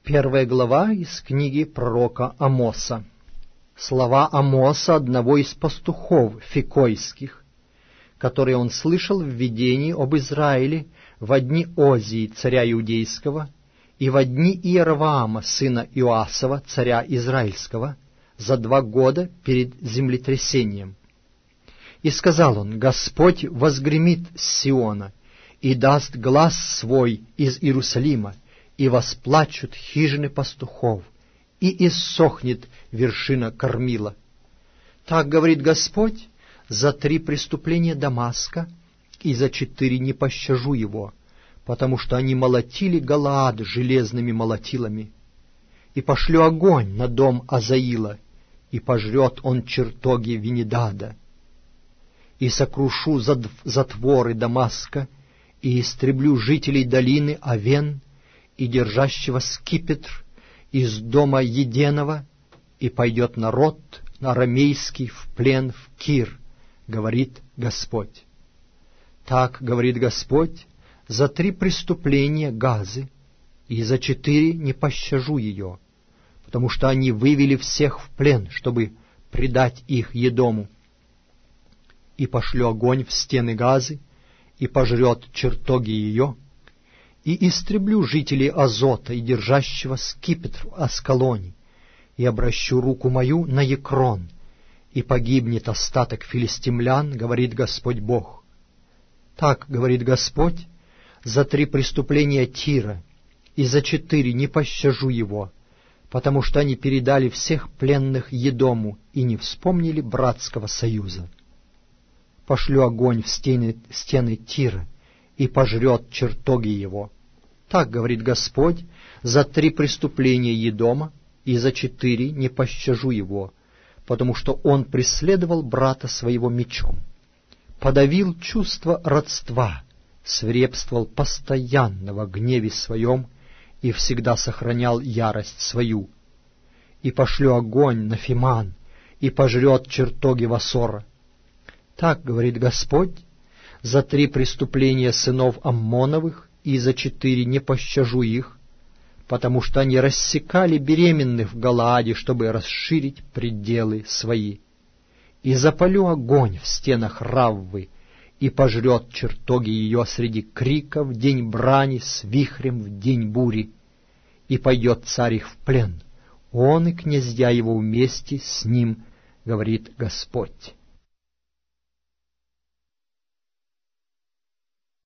Первая глава из книги пророка Амоса. Слова Амоса, одного из пастухов фикойских, которые он слышал в видении об Израиле во дни Озии, царя Иудейского, и во дни Иеровоама, сына Иоасова, царя Израильского, за 2 года перед землетрясением. И сказал он: «Господь возгремит с Сиона, и даст глас свой из Иерусалима, и восплачут хижины пастухов, и иссохнет вершина Кормила. Так говорит Господь: за 3 преступления Дамаска, и за 4 не пощажу его, потому что они молотили Галаад железными молотилами. И пошлю огонь на дом Азаила, и пожрет он чертоги Венедада. И сокрушу затворы Дамаска, и истреблю жителей долины Авен, и держащего скипетр из дома Еденого, и пойдет народ арамейский в плен в Кир, говорит Господь. Так говорит Господь: за 3 преступления Газы, и за 4 не пощажу ее, потому что они вывели всех в плен, чтобы предать их Едому. И пошлю огонь в стены Газы, и пожрет чертоги ее, и истреблю жителей Азота и держащего скипетр в Аскалоне, и обращу руку мою на Екрон, и погибнет остаток филистимлян, говорит Господь Бог. Так говорит Господь: за 3 преступления Тира, и за 4 не пощажу его, потому что они передали всех пленных Едому и не вспомнили братского союза. Пошлю огонь в стены Тира, и пожрет чертоги его. Так говорит Господь: за 3 преступления Едома, и за 4 не пощажу его, потому что он преследовал брата своего мечом, подавил чувство родства, свирепствовал постоянно во гневе своем и всегда сохранял ярость свою. И пошлю огонь на Фиман, и пожрет чертоги Васора. Так говорит Господь: за 3 преступления сынов Аммоновых, и за 4 не пощажу их, потому что они рассекали беременных в Галааде, чтобы расширить пределы свои. И запалю огонь в стенах Раввы, и пожрет чертоги ее среди крика в день брани, с вихрем в день бури. И пойдет царь их в плен, он и князья его вместе с ним, говорит Господь».